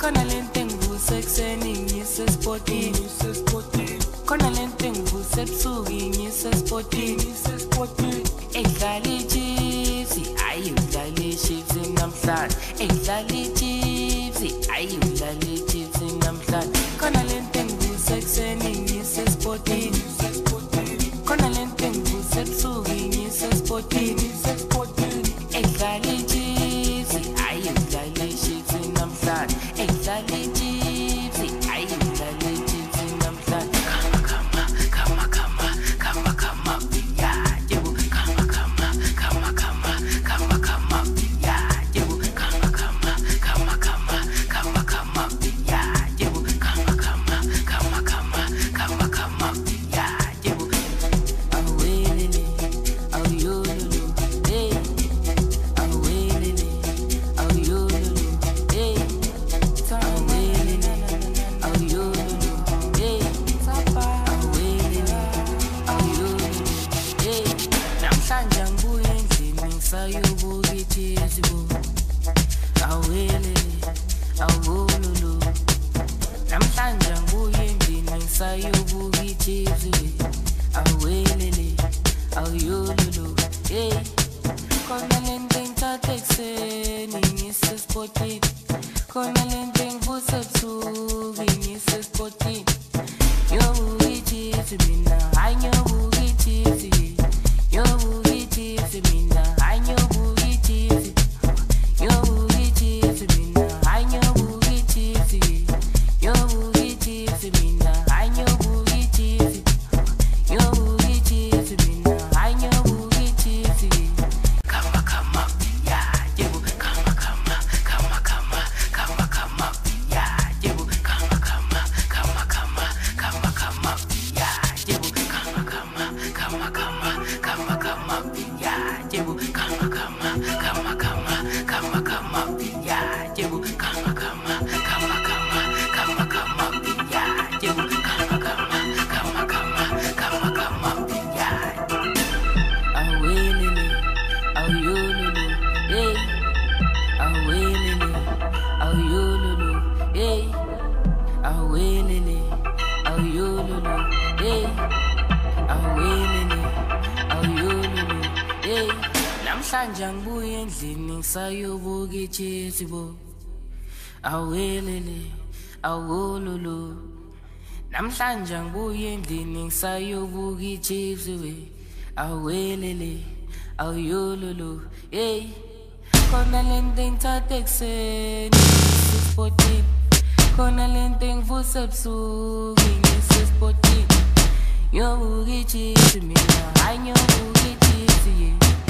khona lento engivuse ekuseni ngisespotini khona lento engivuse ebusuku ngisespotini engidlala ichips ayi udlala ichips namhlanje engidlala ichips ayi udlala ichips namhlanje khona lento engivuse ekuseni ngisespotini khona lento engivuse ebusuku ngisespotini engidlala ichips ayi udlala ichips namhlanje engidlala ichips ayi udlala ichips namhlanje namhlanje ngibuye endlini ngisayobuka ichips bo awelele awololo namhlanje ngibuye endlini ngisayobuka ichips we awelele awololo hey khona lento engithatha ekuseni ngisespotini khona lento engivuse ebusuku ngisespotini yobuka ichips mina hayi nyobuka ichips yeah